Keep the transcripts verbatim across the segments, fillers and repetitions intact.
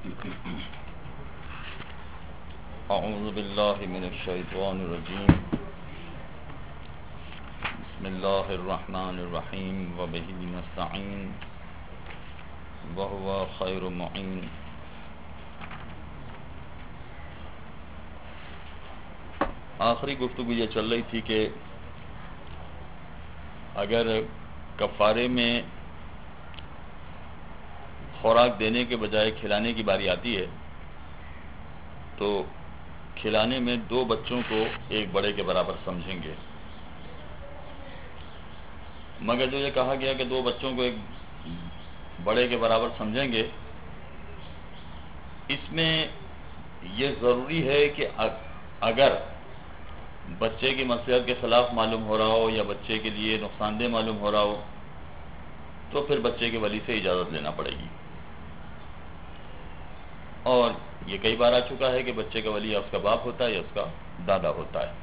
اعوذ باللہ من الشیطان الرجیم بسم اللہ الرحمن الرحیم وبہ نستعین وہو خیر معین. آخری گفتگو یہ چل رہی تھی کہ اگر کفارے میں خوراک دینے کے بجائے کھلانے کی باری آتی ہے تو کھلانے میں دو بچوں کو ایک بڑے کے برابر سمجھیں گے، مگر جو یہ کہا گیا کہ دو بچوں کو ایک بڑے کے برابر سمجھیں گے، اس میں یہ ضروری ہے کہ اگر بچے کی مصلحت کے خلاف معلوم ہو رہا ہو یا بچے کے لیے نقصان دہ معلوم ہو رہا ہو تو پھر بچے کے ولی سے اجازت لینا پڑے گی. اور یہ کئی بار آ چکا ہے کہ بچے کا ولی یا اس کا باپ ہوتا ہے یا اس کا دادا ہوتا ہے.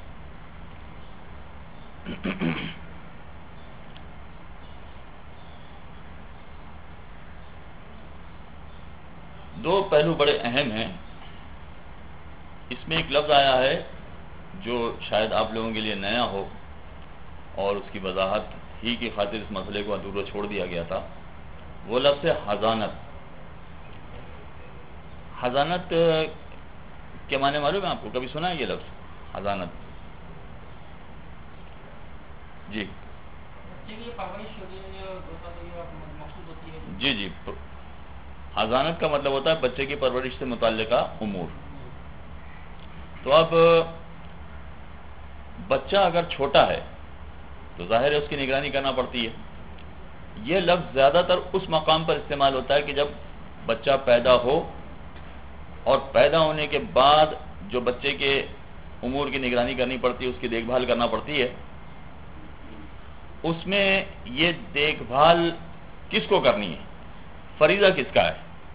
دو پہلو بڑے اہم ہیں. اس میں ایک لفظ آیا ہے جو شاید آپ لوگوں کے لیے نیا ہو اور اس کی وضاحت ہی کی خاطر اس مسئلے کو ادھورا چھوڑ دیا گیا تھا. وہ لفظ ہے حضانت. حضانت کے معنی معلوم ہے آپ کو؟ کبھی سنا ہے یہ لفظ حضانت؟ جی جی جی حضانت کا مطلب ہوتا ہے بچے کی پرورش سے متعلقہ امور. تو اب بچہ اگر چھوٹا ہے تو ظاہر ہے اس کی نگرانی کرنا پڑتی ہے. یہ لفظ زیادہ تر اس مقام پر استعمال ہوتا ہے کہ جب بچہ پیدا ہو اور پیدا ہونے کے بعد جو بچے کے امور کی نگرانی کرنی پڑتی ہے، اس کی دیکھ بھال کرنا پڑتی ہے. اس میں یہ دیکھ بھال کس کو کرنی ہے، فریضہ کس کا ہے،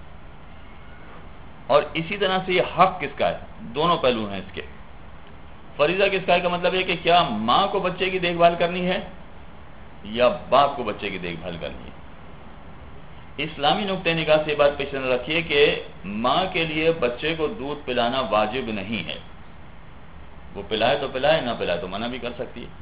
اور اسی طرح سے یہ حق کس کا ہے. دونوں پہلو ہیں اس کے. فریضہ کس کا ہے کا مطلب ہے کہ کیا ماں کو بچے کی دیکھ بھال کرنی ہے یا باپ کو بچے کی دیکھ بھال کرنی ہے. اسلامی نقطہ نگاہ سے یہ بات پیش نظر رکھیے کہ ماں کے لیے بچے کو دودھ پلانا واجب نہیں ہے. وہ پلائے تو پلائے، نہ پلائے تو منع بھی کر سکتی ہے.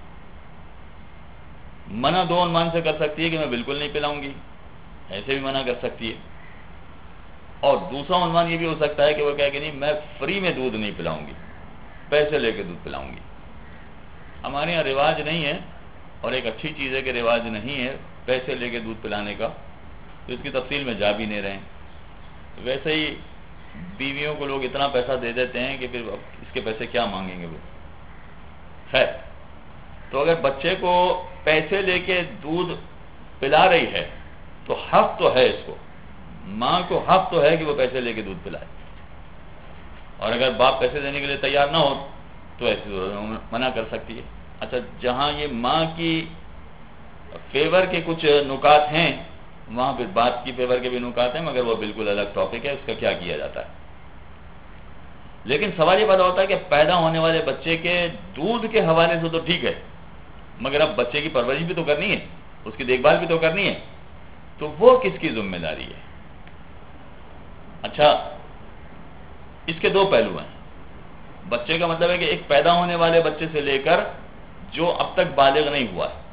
منع دو عنوان سے کر سکتی ہے کہ میں بالکل نہیں پلاؤں گی، ایسے بھی منع کر سکتی ہے. اور دوسرا عنوان یہ بھی ہو سکتا ہے کہ وہ کہے کہ نہیں میں فری میں دودھ نہیں پلاؤں گی، پیسے لے کے دودھ پلاؤں گی. ہمارے یہاں رواج نہیں ہے، اور ایک اچھی چیز ہے کہ رواج نہیں ہے پیسے لے کے دودھ پلانے کا، تو اس کی تفصیل میں جا بھی نہیں رہے ہیں. ویسے ہی بیویوں کو لوگ اتنا پیسہ دے دیتے ہیں کہ پھر اس کے پیسے کیا مانگیں گے وہ. خیر، تو اگر بچے کو پیسے لے کے دودھ پلا رہی ہے تو حق تو ہے، اس کو ماں کو حق تو ہے کہ وہ پیسے لے کے دودھ پلائے. اور اگر باپ پیسے دینے کے لیے تیار نہ ہو تو ایسی منع کر سکتی ہے. اچھا، جہاں یہ ماں کی فیور کے کچھ نکات ہیں وہاں پہ باپ کی فیور کے بھی نکات ہیں، مگر وہ بالکل الگ ٹاپک ہے، اس کا کیا کیا جاتا ہے. لیکن سوال یہ پیدا ہوتا ہے کہ پیدا ہونے والے بچے کے دودھ کے حوالے سے تو ٹھیک ہے، مگر اب بچے کی پرورش بھی تو کرنی ہے، اس کی دیکھ بھال بھی تو کرنی ہے، تو وہ کس کی ذمہ داری ہے؟ اچھا، اس کے دو پہلو ہیں. بچے کا مطلب ہے کہ ایک پیدا ہونے والے بچے سے لے کر جو اب تک بالغ نہیں ہوا ہے،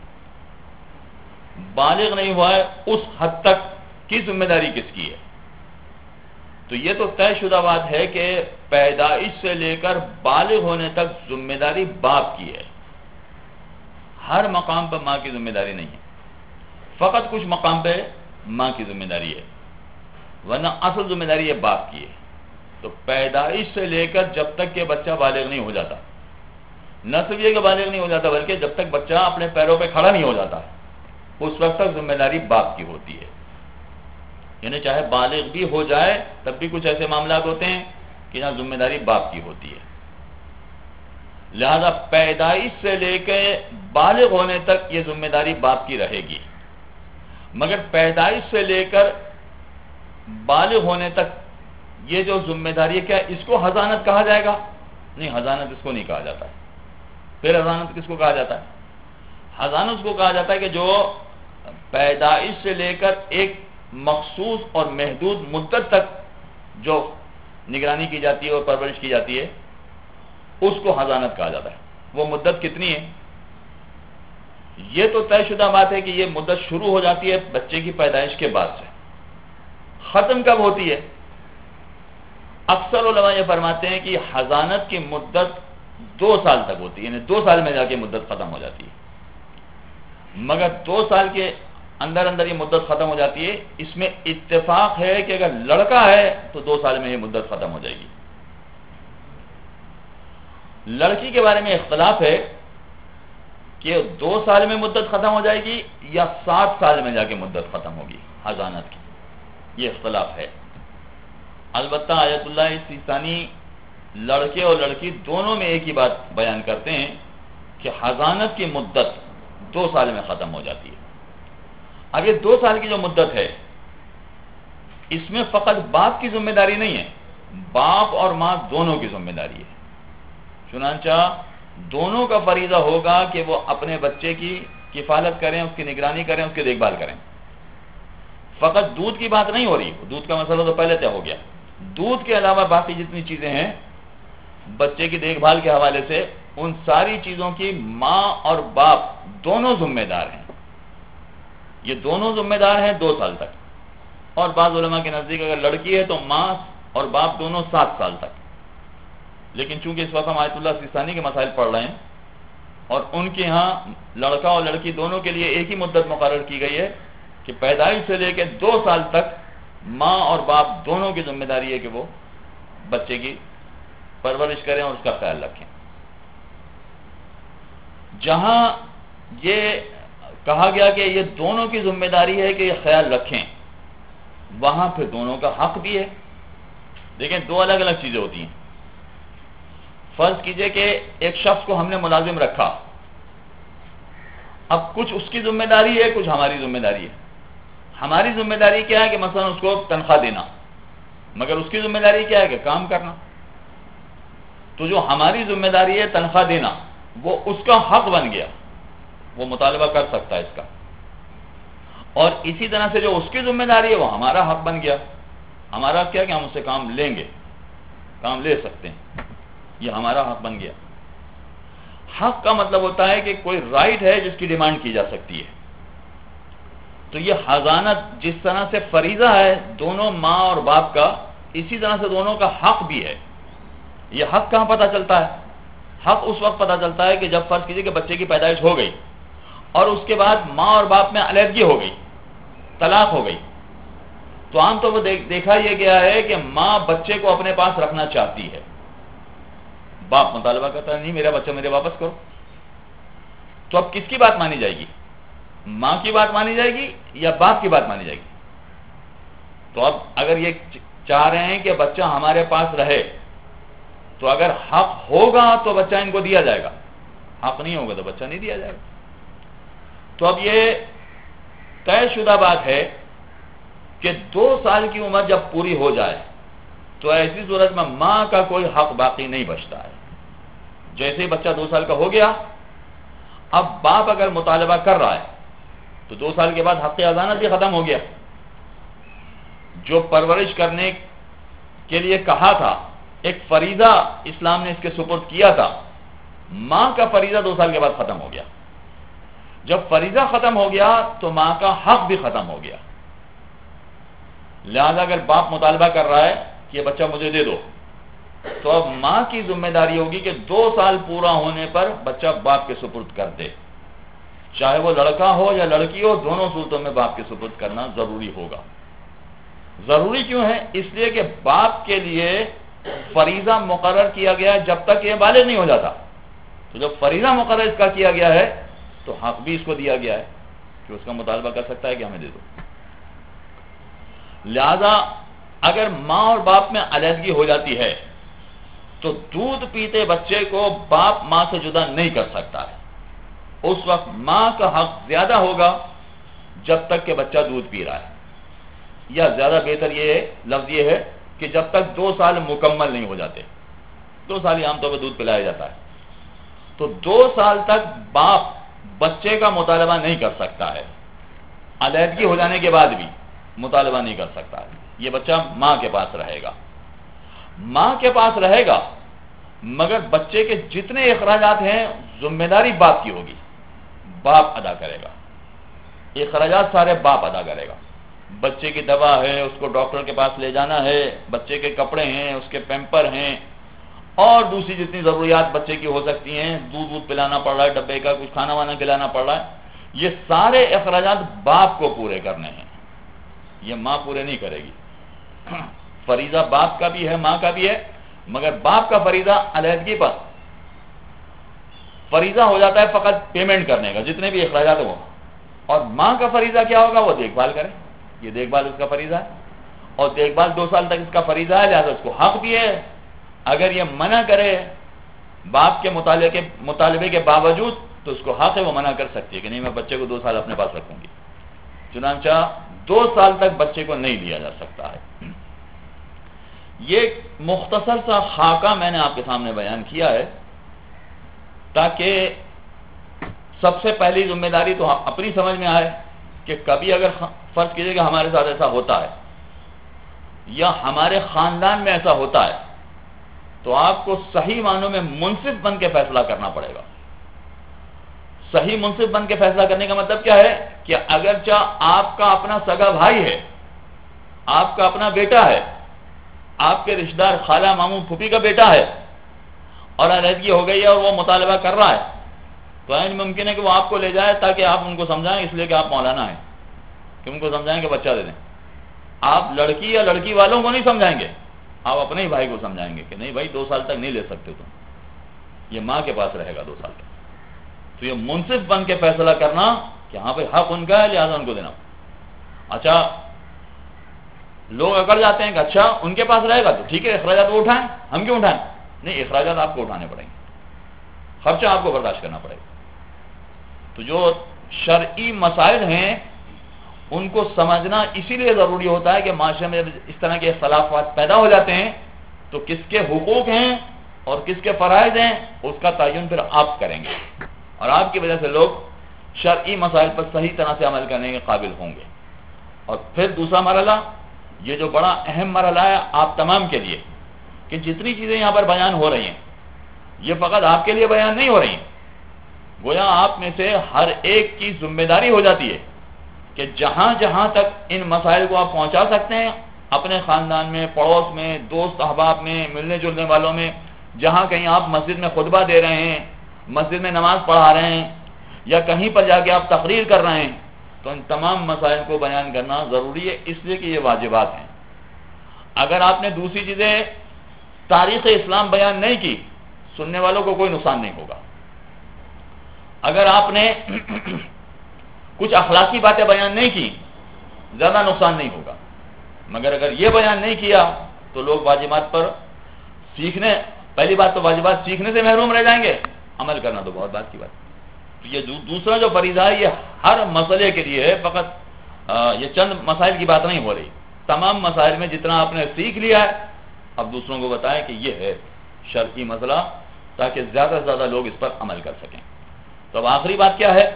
بالغ نہیں ہوا ہے اس حد تک کی ذمہ داری کس کی ہے؟ تو یہ تو طے شدہ بات ہے کہ پیدائش سے لے کر بالغ ہونے تک ذمہ داری باپ کی ہے. ہر مقام پر ماں کی ذمہ داری نہیں ہے، فقط کچھ مقام پہ ماں کی ذمہ داری ہے، ورنہ اصل ذمہ داری یہ باپ کی ہے. تو پیدائش سے لے کر جب تک کہ بچہ بالغ نہیں ہو جاتا، نہ صرف یہ کہ بالغ نہیں ہو جاتا بلکہ جب تک بچہ اپنے پیروں پہ کھڑا نہیں ہو جاتا، اس وقت تک ذمہ داری باپ کی ہوتی ہے. یعنی چاہے بالغ بھی ہو جائے تب بھی کچھ ایسے معاملات ہوتے ہیں کہ جہاں ذمہ داری باپ کی ہوتی ہے. لہذا پیدائش سے لے کے بالغ ہونے تک یہ ذمہ داری باپ کی رہے گی، مگر پیدائش سے لے کر بالغ ہونے تک یہ جو ذمہ داری ہے، کیا اس کو حضانت کہا جائے گا؟ نہیں، حضانت اس کو نہیں کہا جاتا ہے. پھر حضانت کس کو کہا جاتا ہے؟ حضانت اس کو کہا جاتا ہے کہ جو پیدائش سے لے کر ایک مخصوص اور محدود مدت تک جو نگرانی کی جاتی ہے اور پرورش کی جاتی ہے اس کو حضانت کہا جاتا ہے. وہ مدت کتنی ہے؟ یہ تو طے شدہ بات ہے کہ یہ مدت شروع ہو جاتی ہے بچے کی پیدائش کے بعد سے. ختم کب ہوتی ہے؟ اکثر علماء یہ فرماتے ہیں کہ حضانت کی مدت دو سال تک ہوتی ہے، یعنی دو سال میں جا کے مدت ختم ہو جاتی ہے. مگر دو سال کے اندر اندر یہ مدت ختم ہو جاتی ہے. اس میں اتفاق ہے کہ اگر لڑکا ہے تو دو سال میں یہ مدت ختم ہو جائے گی. لڑکی کے بارے میں اختلاف ہے کہ دو سال میں مدت ختم ہو جائے گی یا سات سال میں جا کے مدت ختم ہوگی حضانت کی، یہ اختلاف ہے. البتہ آیت اللہ سیستانی لڑکے اور لڑکی دونوں میں ایک ہی بات بیان کرتے ہیں کہ حضانت کی مدت دو سال میں ختم ہو جاتی ہے. اب یہ دو سال کی جو مدت ہے اس میں فقط باپ کی ذمہ داری نہیں ہے، باپ اور ماں دونوں کی ذمہ داری ہے. چنانچہ دونوں کا فریضہ ہوگا کہ وہ اپنے بچے کی کفالت کریں، اس کی نگرانی کریں، اس کی دیکھ بھال کریں. فقط دودھ کی بات نہیں ہو رہی، دودھ کا مسئلہ تو پہلے طے ہو گیا. دودھ کے علاوہ باقی جتنی چیزیں ہیں بچے کی دیکھ بھال کے حوالے سے، ان ساری چیزوں کی ماں اور باپ دونوں ذمہ دار ہیں. یہ دونوں ذمہ دار ہیں دو سال تک. اور بعض علماء کے نزدیک اگر لڑکی ہے تو ماں اور باپ دونوں سات سال تک. لیکن چونکہ اس وقت ہم آیت اللہ سیستانی کے مسائل پڑھ رہے ہیں اور ان کے ہاں لڑکا اور لڑکی دونوں کے لیے ایک ہی مدت مقرر کی گئی ہے کہ پیدائش سے لے کے دو سال تک ماں اور باپ دونوں کی ذمہ داری ہے کہ وہ بچے کی پرورش کریں اور اس کا خیال رکھیں. جہاں یہ کہا گیا کہ یہ دونوں کی ذمہ داری ہے کہ یہ خیال رکھیں، وہاں پھر دونوں کا حق بھی ہے. دیکھیں دو الگ الگ چیزیں ہوتی ہیں. فرض کیجئے کہ ایک شخص کو ہم نے ملازم رکھا، اب کچھ اس کی ذمہ داری ہے، کچھ ہماری ذمہ داری ہے. ہماری ذمہ داری کیا ہے کہ مثلا اس کو تنخواہ دینا، مگر اس کی ذمہ داری کیا ہے کہ کام کرنا. تو جو ہماری ذمہ داری ہے تنخواہ دینا، وہ اس کا حق بن گیا، وہ مطالبہ کر سکتا ہے اس کا. اور اسی طرح سے جو اس کی ذمہ داری ہے وہ ہمارا حق بن گیا. ہمارا کیا کہ ہم اس سے کام لیں گے، کام لے سکتے ہیں، یہ ہمارا حق بن گیا. حق کا مطلب ہوتا ہے کہ کوئی رائٹ ہے جس کی ڈیمانڈ کی جا سکتی ہے. تو یہ حضانت جس طرح سے فریضہ ہے دونوں ماں اور باپ کا، اسی طرح سے دونوں کا حق بھی ہے. یہ حق کہاں پتہ چلتا ہے؟ حق اس وقت پتہ چلتا ہے کہ جب فرض کیجئے کہ بچے کی پیدائش ہو گئی اور اس کے بعد ماں اور باپ میں علیحدگی ہو گئی، طلاق ہو گئی. تو عام طور پر دیکھا یہ گیا ہے کہ ماں بچے کو اپنے پاس رکھنا چاہتی ہے، باپ مطالبہ کرتا ہے نہیں میرا بچہ میرے واپس کرو. تو اب کس کی بات مانی جائے گی؟ ماں کی بات مانی جائے گی یا باپ کی بات مانی جائے گی؟ تو اب اگر یہ چاہ رہے ہیں کہ بچہ ہمارے پاس رہے تو اگر حق ہوگا تو بچہ ان کو دیا جائے گا، حق نہیں ہوگا تو بچہ نہیں دیا جائے گا. تو اب یہ طے شدہ بات ہے کہ دو سال کی عمر جب پوری ہو جائے تو ایسی صورت میں ماں کا کوئی حق باقی نہیں بچتا ہے. جیسے ہی بچہ دو سال کا ہو گیا، اب باپ اگر مطالبہ کر رہا ہے تو دو سال کے بعد حق حضانت بھی ختم ہو گیا. جو پرورش کرنے کے لیے کہا تھا، ایک فریضہ اسلام نے اس کے سپرد کیا تھا، ماں کا فریضہ دو سال کے بعد ختم ہو گیا. جب فریضہ ختم ہو گیا تو ماں کا حق بھی ختم ہو گیا. لہذا اگر باپ مطالبہ کر رہا ہے کہ یہ بچہ مجھے دے دو، تو اب ماں کی ذمہ داری ہوگی کہ دو سال پورا ہونے پر بچہ باپ کے سپرد کر دے. چاہے وہ لڑکا ہو یا لڑکی ہو، دونوں صورتوں میں باپ کے سپرد کرنا ضروری ہوگا. ضروری کیوں ہے؟ اس لیے کہ باپ کے لیے فریضہ مقرر کیا گیا جب تک یہ بالغ نہیں ہو جاتا. تو جب فریضہ مقرر اس کا کیا گیا ہے تو حق بھی اس کو دیا گیا ہے کہ اس کا مطالبہ کر سکتا ہے کہ ہمیں دے دو. لہذا اگر ماں اور باپ میں علیحدگی ہو جاتی ہے تو دودھ پیتے بچے کو باپ ماں سے جدا نہیں کر سکتا ہے. اس وقت ماں کا حق زیادہ ہوگا جب تک کہ بچہ دودھ پی رہا ہے، یا زیادہ بہتر یہ ہے لفظ یہ ہے کہ جب تک دو سال مکمل نہیں ہو جاتے. دو سال ہی عام طور پر دودھ پلایا جاتا ہے. تو دو سال تک باپ بچے کا مطالبہ نہیں کر سکتا ہے، علیحدگی ہو جانے کے بعد بھی مطالبہ نہیں کر سکتا ہے. یہ بچہ ماں کے پاس رہے گا. ماں کے پاس رہے گا مگر بچے کے جتنے اخراجات ہیں ذمہ داری باپ کی ہوگی، باپ ادا کرے گا، اخراجات سارے باپ ادا کرے گا۔ بچے کی دوا ہے، اس کو ڈاکٹر کے پاس لے جانا ہے، بچے کے کپڑے ہیں، اس کے پیمپر ہیں، اور دوسری جتنی ضروریات بچے کی ہو سکتی ہیں، دودھ دودھ پلانا پڑ رہا ہے، ڈبے کا کچھ کھانا وانا کھلانا پڑ رہا ہے، یہ سارے اخراجات باپ کو پورے کرنے ہیں، یہ ماں پورے نہیں کرے گی۔ فریضہ باپ کا بھی ہے، ماں کا بھی ہے، مگر باپ کا فریضہ علیحدگی پر فریضہ ہو جاتا ہے فقط پیمنٹ کرنے کا، جتنے بھی اخراجات ہو، اور ماں کا فریضہ کیا ہوگا؟ وہ دیکھ بھال کرے، یہ دیکھ بھال اس کا فریضہ ہے، اور دیکھ بھال دو سال تک اس کا فریضہ ہے، لہذا اس کو حق بھی ہے۔ اگر یہ منع کرے باپ کے مطالبے کے مطالبے کے باوجود تو اس کو حق ہے، وہ منع کر سکتی ہے کہ نہیں میں بچے کو دو سال اپنے پاس رکھوں گی، چنانچہ دو سال تک بچے کو نہیں لیا جا سکتا ہے۔ یہ مختصر سا خاکہ میں نے آپ کے سامنے بیان کیا ہے تاکہ سب سے پہلی ذمہ داری تو اپنی سمجھ میں آئے کہ کبھی اگر فرض کیجئے کہ ہمارے ساتھ ایسا ہوتا ہے یا ہمارے خاندان میں ایسا ہوتا ہے تو آپ کو صحیح معنوں میں منصف بن کے فیصلہ کرنا پڑے گا۔ صحیح منصف بن کے فیصلہ کرنے کا مطلب کیا ہے کہ اگرچہ آپ کا اپنا سگا بھائی ہے، آپ کا اپنا بیٹا ہے، آپ کے رشتہ دار خالہ ماموں پھوپھی کا بیٹا ہے، اور علیحدگی ہو گئی ہے اور وہ مطالبہ کر رہا ہے، تو این ممکن ہے کہ وہ آپ کو لے جائے تاکہ آپ ان کو سمجھائیں، اس لیے کہ آپ مولانا ہیں، کہ ان کو سمجھائیں کہ بچہ دے دیں۔ آپ لڑکی یا لڑکی والوں کو نہیں سمجھائیں گے، آپ اپنے ہی بھائی کو سمجھائیں گے کہ نہیں بھائی دو سال تک نہیں لے سکتے تم، یہ ماں کے پاس رہے گا دو سال تک۔ تو یہ منصف بن کے فیصلہ کرنا کہ ہاں بھائی حق ان کا ہے لہٰذا ان کو دینا۔ اچھا لوگ اکڑ جاتے ہیں کہ اچھا ان کے پاس رہے گا تو ٹھیک ہے، اخراجات وہ اٹھائیں، ہم کیوں اٹھائیں؟ نہیں، اخراجات آپ کو اٹھانے پڑیں گے، خرچہ آپ کو برداشت کرنا پڑے گا۔ تو جو شرعی مسائل ہیں ان کو سمجھنا اسی لیے ضروری ہوتا ہے کہ معاشرے میں اس طرح کے اختلافات پیدا ہو جاتے ہیں تو کس کے حقوق ہیں اور کس کے فرائض ہیں اس کا تعین پھر آپ کریں گے، اور آپ کی وجہ سے لوگ شرعی مسائل پر صحیح طرح سے عمل کرنے کے قابل ہوں گے۔ اور پھر دوسرا مرحلہ، یہ جو بڑا اہم مرحلہ ہے آپ تمام کے لیے، کہ جتنی چیزیں یہاں پر بیان ہو رہی ہیں یہ فقط آپ کے لیے بیان نہیں ہو رہی ہیں، گویا آپ میں سے ہر ایک کی ذمہ داری ہو جاتی ہے کہ جہاں جہاں تک ان مسائل کو آپ پہنچا سکتے ہیں اپنے خاندان میں، پڑوس میں، دوست احباب میں، ملنے جلنے والوں میں، جہاں کہیں آپ مسجد میں خطبہ دے رہے ہیں، مسجد میں نماز پڑھا رہے ہیں، یا کہیں پر جا کے آپ تقریر کر رہے ہیں، تو ان تمام مسائل کو بیان کرنا ضروری ہے، اس لیے کہ یہ واجبات ہیں۔ اگر آپ نے دوسری چیزیں تاریخ اسلام بیان نہیں کی، سننے والوں کو کوئی نقصان نہیں ہوگا۔ اگر آپ نے کچھ اخلاقی باتیں بیان نہیں کی، زیادہ نقصان نہیں ہوگا، مگر اگر یہ بیان نہیں کیا تو لوگ واجبات پر سیکھنے، پہلی بات تو واجبات سیکھنے سے محروم رہ جائیں گے، عمل کرنا تو بہت بات کی بات۔ یہ دوسرا جو فریضہ ہے یہ ہر مسئلے کے لیے ہے، فقط یہ چند مسائل کی بات نہیں ہو رہی، تمام مسائل میں جتنا آپ نے سیکھ لیا ہے اب دوسروں کو بتائیں کہ یہ ہے شرعی مسئلہ، تاکہ زیادہ سے زیادہ لوگ اس پر عمل کر سکیں۔ تو اب آخری بات کیا ہے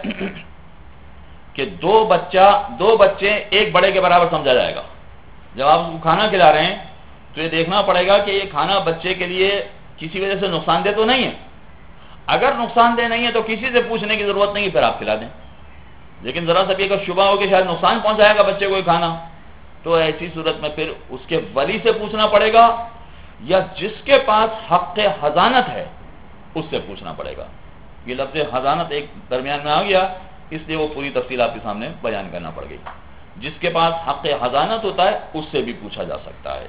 کہ دو بچہ دو بچے ایک بڑے کے برابر سمجھا جائے گا۔ جب آپ اس کو کھانا کھلا رہے ہیں تو یہ دیکھنا پڑے گا کہ یہ کھانا بچے کے لیے کسی وجہ سے نقصان دہ تو نہیں ہے، اگر نقصان دہ نہیں ہے تو کسی سے پوچھنے کی ضرورت نہیں، پھر آپ کھلا دیں۔ لیکن ذرا سا بھی اگر شبہ ہو کہ شاید نقصان پہنچائے گا بچے کو یہ کھانا، تو ایسی صورت میں پھر اس کے ولی سے پوچھنا پڑے گا، یا جس کے پاس حق حضانت ہے اس سے پوچھنا پڑے گا۔ یہ لفظ حضانت ایک درمیان میں آ گیا، اس لیے وہ پوری تفصیل آپ کے سامنے بیان کرنا پڑ گئی۔ جس کے پاس حق حضانت ہوتا ہے اس سے بھی پوچھا جا سکتا ہے۔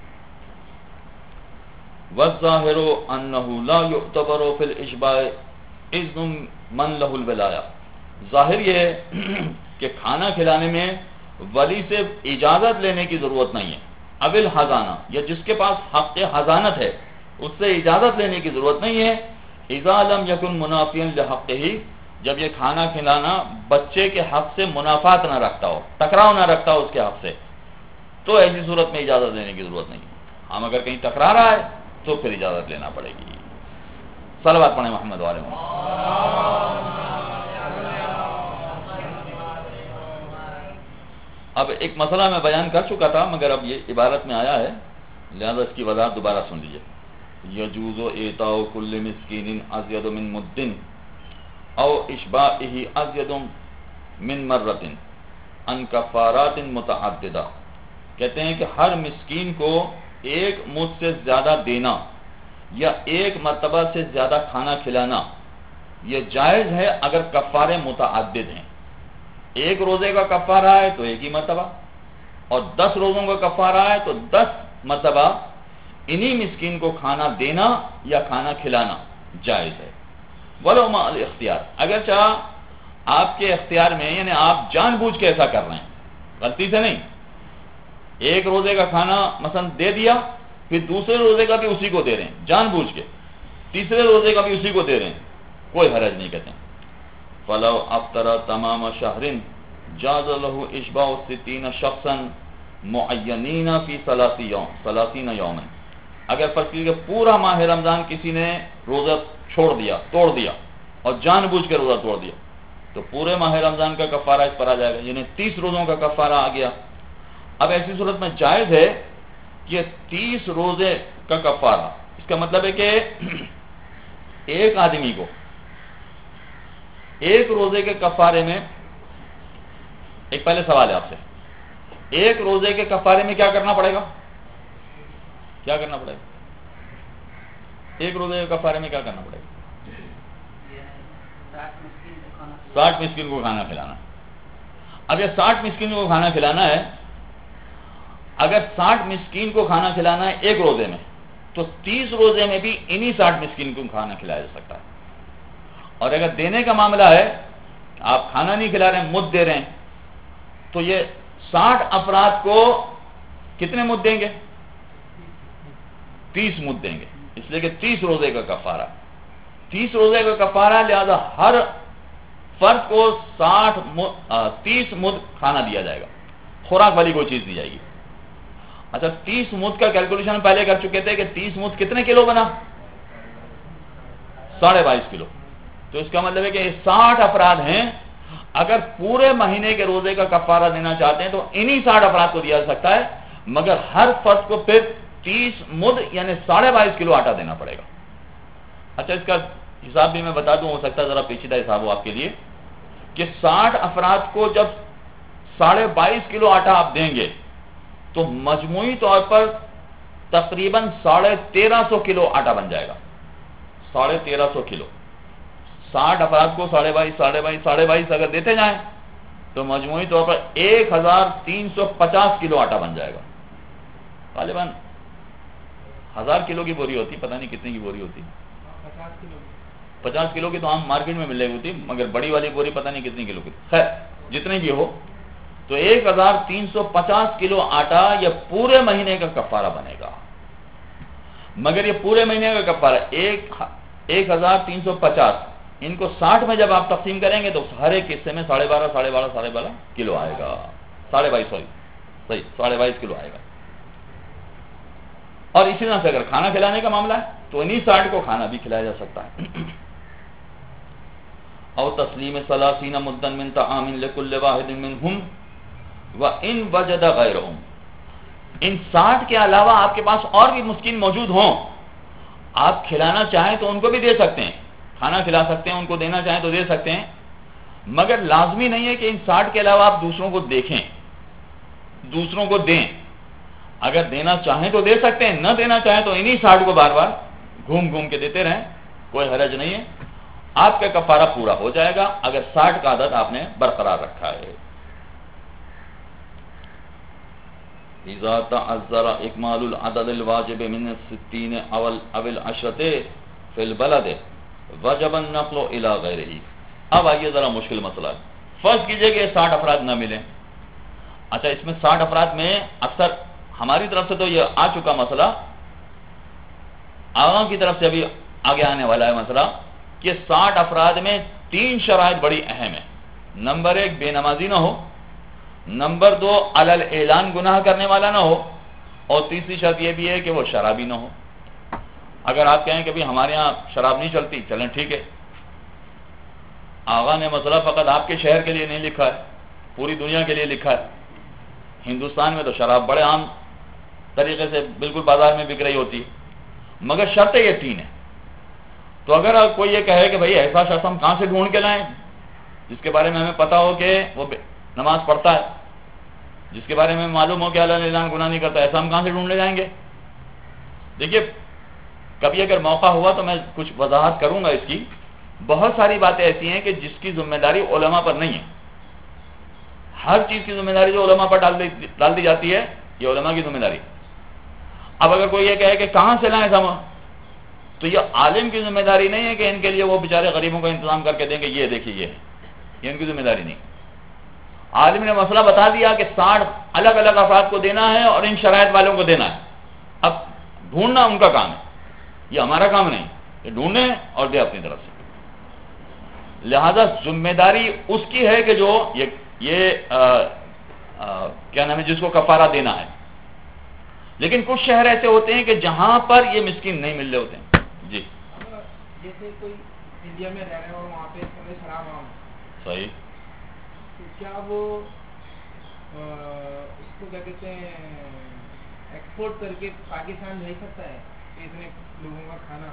وَالظَّاهِرُ أَنَّهُ لَا يُعْتَبَرُ فِي الْإِشْبَاعِ إِذْنٌ مَنْ لَهُ الْوِلَایَةُ، ظاہر یہ ہے کہ کھانا کھلانے میں ولی سے اجازت لینے کی ضرورت نہیں ہے، اب الحضانہ، یا جس کے پاس حق حضانت ہے اس سے اجازت لینے کی ضرورت نہیں ہے، اذا لم یکن منافیا لحقہ، جب یہ کھانا کھلانا بچے کے حق سے منافات نہ رکھتا ہو، ٹکراؤ نہ رکھتا ہو اس کے حق سے، تو ایسی صورت میں اجازت لینے کی ضرورت نہیں ہے۔ ہم اگر کہیں ٹکرا رہا ہے تو پھر اجازت لینا پڑے گی۔ صلوات پڑھیں محمد والے محمد۔ اب ایک مسئلہ میں بیان کر چکا تھا مگر اب یہ عبارت میں آیا ہے، لہذا اس کی وضاحت دوبارہ سن لیجیے. یجوز اعطاء کل مسکین ازید من مد او اشباعہ ازید من مرۃ عن کفارات متعددہ. کہتے ہیں کہ ہر مسکین کو ایک مد سے زیادہ دینا یا ایک مرتبہ سے زیادہ کھانا کھلانا یہ جائز ہے اگر کفارے متعدد ہیں. ایک روزے کا کفارہ ہے تو ایک ہی مرتبہ، اور دس روزوں کا کفارہ ہے تو دس مرتبہ انہی مسکین کو کھانا دینا یا کھانا کھلانا جائز ہے. ولو مع الاختیار، اگرچہ آپ کے اختیار میں، یعنی آپ جان بوجھ کے ایسا کر رہے ہیں، غلطی سے نہیں. ایک روزے کا کھانا مثلا دے دیا، پھر دوسرے روزے کا بھی اسی کو دے رہے ہیں جان بوجھ کے، تیسرے روزے کا بھی اسی کو دے رہے ہیں، کوئی حرج نہیں کہتے ہیں. فلو افطر تمام شہر جاز له اشباع ستین شخصا معینین فی ثلاثین یوم ثلاثین یوم. اگر فرض کیجیے کہ پورا ماہ رمضان کسی نے روزہ چھوڑ دیا، توڑ دیا، اور جان بوجھ کے روزہ توڑ دیا، تو پورے ماہ رمضان کا کفارہ اس پر آ جائے گا، یعنی تیس روزوں کا کفارہ آ گیا. اب ایسی صورت میں جائز ہے کہ تیس روزے کا کفارہ، اس کا مطلب ہے کہ ایک آدمی کو ایک روزے کے کفارے میں، ایک پہلے سوال ہے آپ سے، ایک روزے کے کفارے میں کیا کرنا پڑے گا؟ کیا کرنا پڑے گا ایک روزے کے کفارے میں کیا کرنا پڑے گا؟ ساٹھ مسکین کو کھانا کھلانا. اب یہ ساٹھ مسکین کو کھانا کھلانا ہے، اگر ساٹھ مسکین کو کھانا کھلانا ہے ایک روزے میں، تو تیس روزے میں بھی انہی ساٹھ مسکین کو کھانا کھلایا جا سکتا ہے. اور اگر دینے کا معاملہ ہے، آپ کھانا نہیں کھلا رہے ہیں، مد دے رہے ہیں، تو یہ ساٹھ افراد کو کتنے مد دیں گے؟ تیس مد دیں گے، اس لیے کہ تیس روزے کا کفارہ تیس روزے کا کفارہ لہذا ہر فرد کو ساٹھ تیس مد کھانا دیا جائے گا، خوراک والی کوئی چیز دی جائے گی. اچھا، تیس مد کا کیلکولیشن پہلے کر چکے تھے کہ تیس مد کتنے کلو بنا؟ ساڑھے بائیس کلو. تو اس کا مطلب ہے کہ ساٹھ افراد ہیں، اگر پورے مہینے کے روزے کا کفارہ دینا چاہتے ہیں تو انہی ساٹھ افراد کو دیا جا سکتا ہے، مگر ہر فرد کو پھر تیس مد یعنی ساڑھے بائیس کلو آٹا دینا پڑے گا. اچھا، اس کا حساب بھی میں بتا دوں، ہو سکتا ہے ذرا پیچیدہ حساب ہو آپ کے لیے، کہ ساٹھ افراد کو جب ساڑھے بائیس کلو آٹا آپ دیں گے تو مجموعی طور پر تقریباً ساڑھے تیرہ سو کلو آٹا بن جائے گا. ساڑھے تیرہ سو کلو ساٹھ افراد کو ساڑھے بائیس ساڑھے بائیس ساڑھے بائیس اگر دیتے جائیں تو مجموعی طور پر ایک ہزار تین سو پچاس کلو آٹا بن جائے گا. غالباً ہزار کلو کی بوری ہوتی، پتہ نہیں کتنے کی بوری ہوتی، پچاس کلو کی تو عام مارکیٹ میں مل رہی ہوتی، مگر بڑی والی بوری پتہ نہیں کتنی کلو کی. خیر جتنے کی ہو، تو ایک ہزار تین سو پچاس کلو آٹا یہ پورے مہینے کا کفارہ بنے گا. مگر یہ پورے مہینے کا کفارہ ایک ایک ہزار تین سو پچاس، ان کو ساٹھ میں جب آپ تقسیم کریں گے تو ہر ایک حصے میں ساڑھے بارہ ساڑھے بارہ ساڑھے بارہ کلو آئے گا. ساڑھے بائیس سوری صحیح ساڑھے بائیس کلو آئے گا. اور اسی طرح سے اگر کھانا کھلانے کا معاملہ ہے تو انہی ساٹھ کو کھانا بھی کھلایا جا سکتا ہے. او تسلیم ثلاثین مدن من طعام لکل واحد منہم وان وجد غیرہم. ان ساٹھ کے علاوہ آپ کے پاس اور بھی مسکین موجود ہوں، آپ کھلانا چاہیں تو ان کو بھی دے سکتے ہیں، کھانا کھلا سکتے ہیں، ان کو دینا چاہیں تو دے سکتے ہیں، مگر لازمی نہیں ہے کہ ان ساٹھ کے علاوہ آپ دوسروں کو دیکھیں، دوسروں کو دیں. اگر دینا چاہیں تو دے سکتے ہیں، نہ دینا چاہیں تو انہی ساٹھ کو بار بار گھوم گھوم کے دیتے رہیں، کوئی حرج نہیں ہے. آپ کا کفارہ پورا ہو جائے گا اگر ساٹھ کا عدد آپ نے برقرار رکھا ہے. اذا تعذر اکمال العدد الواجب من الستین اول اول عشرتے فی البلد وجب النقل الى غیرہ. اب آئیے ذرا مشکل مسئلہ ہے. فرض کیجئے کہ ساٹھ افراد نہ ملیں. اچھا، اس میں ساٹھ افراد میں اکثر ہماری طرف سے تو یہ آ چکا مسئلہ، آغاں کی طرف سے ابھی آگے آنے والا ہے مسئلہ، کہ ساٹھ افراد میں تین شرائط بڑی اہم ہیں. نمبر ایک، بے نمازی نہ ہو. نمبر دو، علل اعلان گناہ کرنے والا نہ ہو. اور تیسری شرط یہ بھی ہے کہ وہ شرابی نہ ہو. اگر آپ کہیں کہ بھی ہمارے ہاں شراب نہیں چلتی، چلیں ٹھیک ہے. آغا نے مسئلہ فقط آپ کے شہر کے لیے نہیں لکھا ہے، پوری دنیا کے لیے لکھا ہے. ہندوستان میں تو شراب بڑے عام طریقے سے بالکل بازار میں بک رہی ہوتی ہے، مگر شرط یہ تین ہے. تو اگر کوئی یہ کہے کہ بھائی ایسا شخص ہم کہاں سے ڈھونڈ کے لائیں جس کے بارے میں ہمیں پتا ہو کہ وہ نماز پڑھتا ہے، جس کے بارے میں معلوم ہو کہ اللہ اعلان گناہ نہیں کرتا، ایسا ہم کہاں سے ڈھونڈ لے جائیں گے؟ دیکھیے کبھی اگر موقع ہوا تو میں کچھ وضاحت کروں گا اس کی. بہت ساری باتیں ایسی ہیں کہ جس کی ذمہ داری علماء پر نہیں ہے. ہر چیز کی ذمہ داری جو علماء پر ڈال دی ڈال دی جاتی ہے یہ علماء کی ذمہ داری. اب اگر کوئی یہ کہے کہ کہاں سے لائیں سامان، تو یہ عالم کی ذمہ داری نہیں ہے کہ ان کے لیے وہ بیچارے غریبوں کا انتظام کر کے دیں کہ یہ دیکھیے یہ یہ ان کی ذمہ داری نہیں. عالم نے مسئلہ بتا دیا کہ ساٹھ الگ الگ افراد کو دینا ہے اور ان شرائط والوں کو دینا ہے. اب ڈھونڈنا ان کا کام ہے، یہ ہمارا کام نہیں. یہ ڈھونڈیں اور دے اپنی طرف سے. لہذا ذمہ داری اس کی ہے کہ جو یہ یہ آ, آ, کیا نام ہے جس کو کفارہ دینا ہے. لیکن کچھ شہر ایسے ہوتے ہیں کہ جہاں پر یہ مسکین نہیں مل رہے ہوتے ہیں. جی جیسے کوئی انڈیا میں رہ رہے ہیں اور وہاں پہ شراب عام صحیح، تو کیا وہ اس کو کیا کہتے ہیں ایکسپورٹ کر کے پاکستان بھیج سکتا ہے اتنے لوگوں کا کھانا؟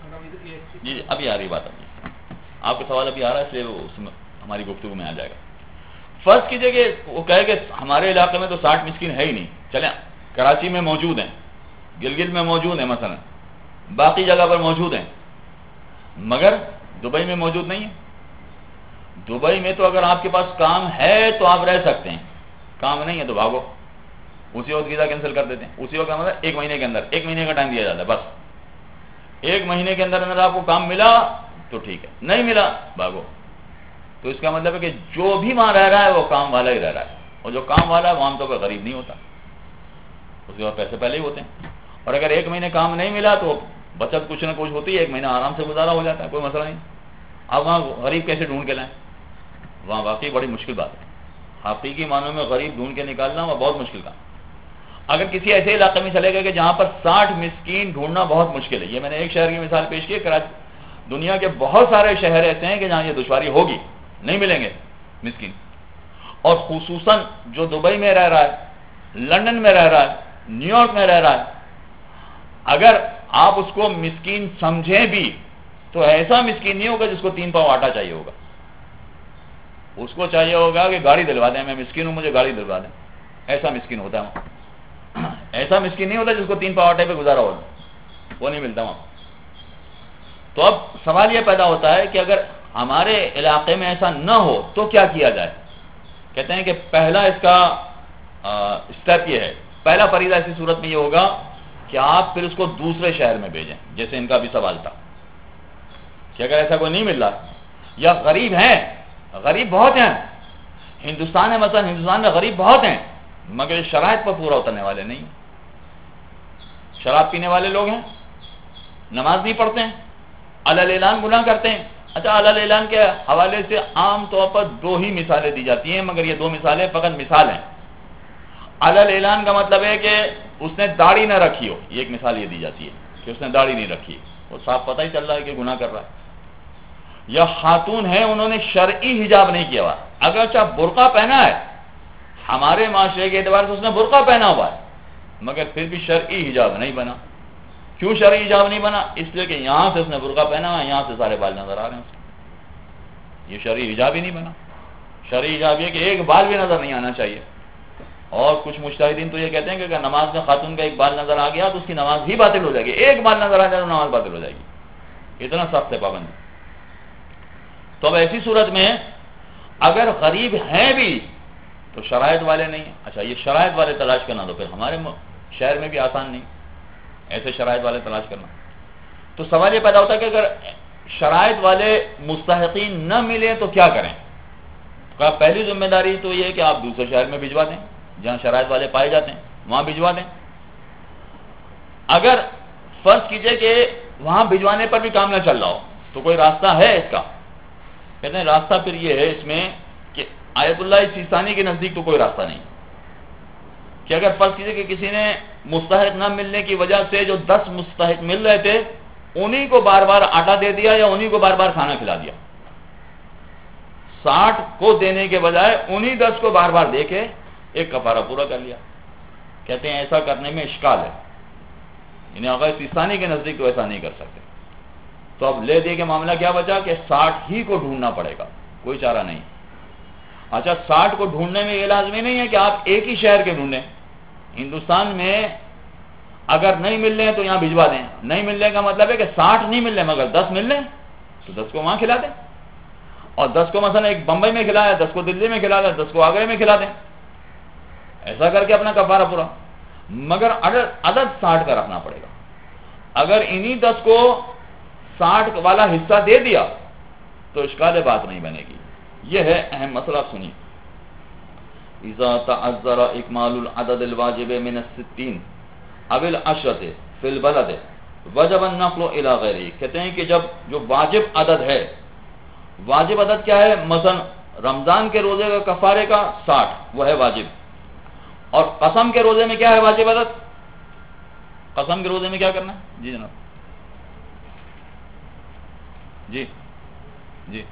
جی ابھی آ رہی بات. ابھی آپ کا سوال ابھی آ رہا ہے، اس لیے وہ اس میں ہماری گفتگو میں آ جائے گا. فرض کیجئے کہ وہ کہے کہ ہمارے علاقے میں تو ساٹھ مسکین ہے ہی نہیں، چلیں کراچی میں موجود ہیں، گلگت میں موجود ہیں، مثلا باقی جگہ پر موجود ہیں، مگر دبئی میں موجود نہیں ہے. دبئی میں تو اگر آپ کے پاس کام ہے تو آپ رہ سکتے ہیں، کام نہیں ہے تو بھاگو. اسی وقت ویزا کینسل کر دیتے ہیں. اسی وقت مطلب ایک مہینے کے اندر ایک مہینے کا ٹائم دیا جاتا ہے. بس ایک مہینے کے اندر اندر آپ کو کام ملا تو ٹھیک ہے، نہیں ملا بھاگو. تو اس کا مطلب ہے کہ جو بھی وہاں رہ رہا ہے وہ کام والا ہی رہ رہا ہے، اور جو کام والا ہے وہ عام طور پر غریب نہیں ہوتا، اس کے بعد پیسے پہلے ہی ہوتے ہیں. اور اگر ایک مہینے کام نہیں ملا تو بچت کچھ نہ کچھ ہوتی ہے، ایک مہینہ آرام سے گزارا ہو جاتا ہے، کوئی مسئلہ نہیں. اب وہاں غریب کیسے ڈھونڈ کے لائیں؟ وہاں واقعی بڑی مشکل بات ہے. حقیقی معنوں میں غریب ڈھونڈ کے نکالنا وہ بہت مشکل کام. اگر کسی ایسے علاقے میں چلے گئے کہ جہاں پر ساٹھ مسکین ڈھونڈنا بہت مشکل ہے، یہ میں نے ایک شہر کی مثال پیش کی ہے، کراچی. دنیا کے بہت سارے شہر ایسے ہیں کہ جہاں یہ دشواری ہوگی، نہیں ملیں گے مسکین. اور خصوصاً جو دبئی میں رہ رہا ہے، لندن میں رہ رہا ہے، نیو یارک میں رہ رہا ہے، اگر آپ اس کو مسکین سمجھیں بھی تو ایسا مسکین نہیں ہوگا جس کو تین پاؤ آٹا چاہیے ہوگا. اس کو چاہیے ہوگا کہ گاڑی دلوا دیں، میں مسکین ہوں مجھے گاڑی دلوا دیں. ایسا مسکین ہوتا ہے وہاں. ایسا مسکین نہیں ہوتا جس کو تین پاؤ آٹے پہ گزارا ہوگا، وہ نہیں ملتا وہاں. تو اب سوال یہ پیدا ہوتا ہے کہ اگر ہمارے علاقے میں ایسا نہ ہو تو کیا کیا جائے؟ کہتے ہیں کہ پہلا اس کا اسٹیپ یہ ہے، پہلا فریضہ ایسی صورت میں یہ ہوگا کہ آپ پھر اس کو دوسرے شہر میں بھیجیں. جیسے ان کا بھی سوال تھا کہ اگر ایسا کوئی نہیں مل رہا یا غریب ہیں، غریب بہت ہیں ہندوستان میں، مثلا ہندوستان میں غریب بہت ہیں مگر شرائط پر پورا اترنے والے نہیں. شراب پینے والے لوگ ہیں، نماز نہیں پڑھتے ہیں، علی اعلان گناہ کرتے ہیں. اچھا علی اعلان کے حوالے سے عام طور پر دو ہی مثالیں دی جاتی ہیں، مگر یہ دو مثالیں فقط مثال ہیں. علی اعلان کا مطلب ہے کہ اس نے داڑھی نہ رکھی ہو، یہ ایک مثال یہ دی جاتی ہے کہ اس نے داڑھی نہیں رکھی، وہ صاف پتہ ہی چل رہا ہے کہ گناہ کر رہا ہے. یا خاتون ہیں انہوں نے شرعی حجاب نہیں کیا ہوا، اگرچہ برقع پہنا ہے، ہمارے معاشرے کے اعتبار سے اس نے برقع پہنا ہوا ہے مگر پھر بھی شرعی حجاب نہیں بنا. کیوں شرعی حجاب نہیں بنا؟ اس لیے کہ یہاں سے اس نے برقع پہنا ہوا ہے، یہاں سے سارے بال نظر آ رہے ہیں اس کو. یہ شرعی حجاب ہی نہیں بنا. شرعی حجاب یہ کہ ایک بال بھی نظر نہیں آنا چاہیے. اور کچھ مجتہدین تو یہ کہتے ہیں کہ اگر نماز میں خاتون کا ایک بال نظر آ گیا تو اس کی نماز ہی باطل ہو جائے گی. ایک بال نظر آ جائے تو نماز باطل ہو جائے گی. اتنا سخت ہے پابندی. تو اب ایسی صورت میں اگر غریب ہیں بھی تو شرائط والے نہیں ہیں. اچھا یہ شرائط والے تلاش کرنا تو پھر ہمارے شہر میں بھی آسان نہیں ایسے شرائط والے تلاش کرنا. تو سوال یہ پیدا ہوتا ہے کہ اگر شرائط والے مستحقین نہ ملیں تو کیا کریں؟ تو پہلی ذمہ داری تو یہ ہے کہ آپ دوسرے شہر میں بھجوا دیں جہاں شرائط والے پائے جاتے ہیں، وہاں بھجوا دیں. اگر فرض کیجئے کہ وہاں بھجوانے پر بھی کام نہ چل رہا ہو تو کوئی راستہ ہے اس کا؟ کہتے ہیں راستہ پھر یہ ہے اس میں کہ آیت اللہ سیستانی کے نزدیک تو کوئی راستہ نہیں کہ اگر فرض کیجئے کہ کسی نے مستحق نہ ملنے کی وجہ سے جو دس مستحق مل رہے تھے انہی کو بار بار آٹا دے دیا یا انہی کو بار بار کھانا کھلا دیا. ساٹھ کو دینے کے بجائے انہی دس کو بار بار دے کے ایک کفارہ پورا کر لیا کہ کہتے ہیں ایسا کرنے میں اشکال ہے، یعنی اگر سیستانی کے نزدیک تو ایسا نہیں کر سکتے. تو اب لے دے کے معاملہ کیا بچا کہ ساٹھ ہی کو ڈھونڈنا پڑے گا، کوئی چارہ نہیں. اچھا ساٹھ کو ڈھونڈنے میں یہ لازمی نہیں ہے کہ آپ ایک ہی شہر کے ڈھونڈیں. ہندوستان میں اگر نہیں مل رہے ہیں تو یہاں بھجوا دیں. نہیں ملنے کا مطلب ہے کہ ساٹھ نہیں مل رہے مگر دس مل رہے ہیں تو دس کو وہاں کھلا دیں، اور دس کو مثلا ایک بمبئی میں کھلایا، دس کو دلی میں کھلا دیں، دس کو آگرے میں کھلا دیں. ایسا کر کے اپنا کفارہ پورا، مگر عدد ساٹھ کا رکھنا پڑے گا. اگر انہی دس کو ساٹھ والا حصہ دے دیا تو اشکال بات نہیں بنے گی. یہ ہے اہم مسئلہ. سنیے، اذا تعذر اکمال العدد الواجب من الستین او العشرۃ فی البلد وجب النقل الی غیرہ. کہتے ہیں کہ جب جو واجب عدد ہے، واجب عدد کیا ہے؟ مثلا رمضان کے روزے کا کفارے کا ساٹھ، وہ ہے واجب. اور قسم کے روزے میں کیا ہے واجب عدد؟ قسم کے روزے میں کیا کرنا ہے؟ جی جناب جی جی